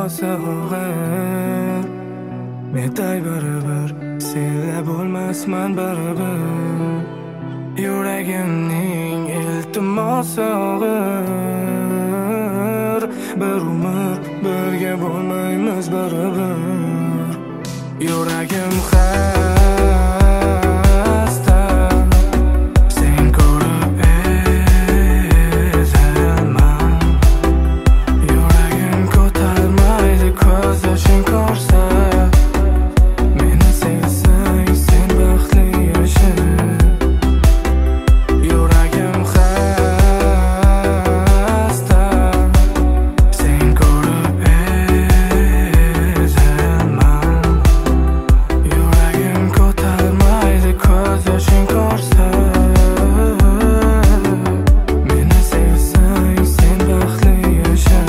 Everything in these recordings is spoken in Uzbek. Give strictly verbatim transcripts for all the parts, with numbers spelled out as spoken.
bo'lmasa og'ir, metay baribir, senla bo'lmasman baribir. Yuragimning iltimosi og'ir, bir umr birga bo'lmaymiz baribir. Yuragim xasta, sen ko'rib ezilman. Yuragim ko'tarmaydi ko'z yoshing ko'rsa. Meni sevsang sen baxtli yasha. Yuragim xasta, sen ko'rib ezilman. Yuragim ko'tarmaydi ko'z yoshing ko'rsa. Meni sevsang sen baxtli yasha.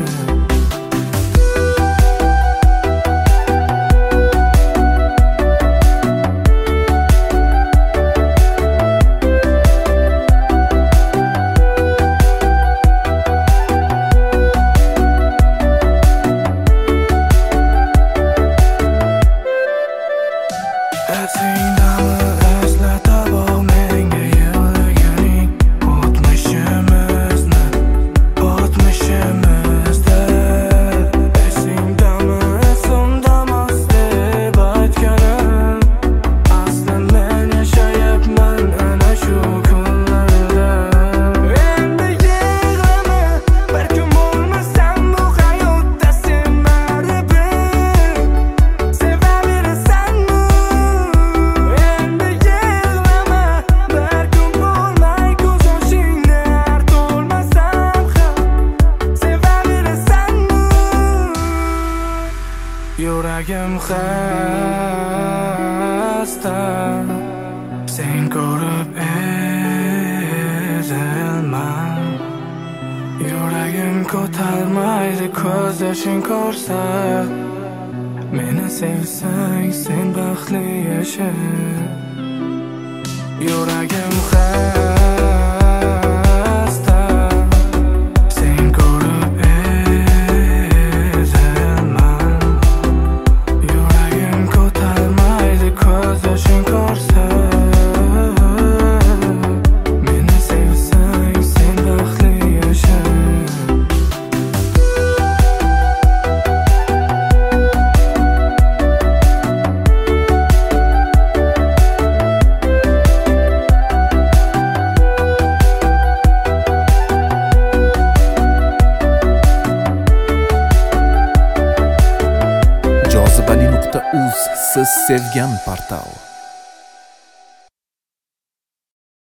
Esingdami eslatib ol menga yig'laganing o'tmishimizni, o'tmishimizda. Esingdami esimdamas deb aytganim, asli men yashayapman ana shu kunlarda. Endi yig'lama, balkim bo'lmasam bu hayotda sen baribir sevaverasanmi? Endi yig'lama, balkim bo'lmay ko'z yoshingni artolmasam ham sevaverasanmi? Yuragim xasta, sen ko'rib ezilman. Yuragim ko'tarmaydi ko'z yoshing ko'rsa. Meni sevsang sen baxtli yasha. Yuragim xasta, sen ko'rib ezilman. Yuragim ko'tarmaydi ko'z yoshing ko'rsa. Meni sevsang sen baxtli yasha. jozibali nuqta uz siz sevgan portal.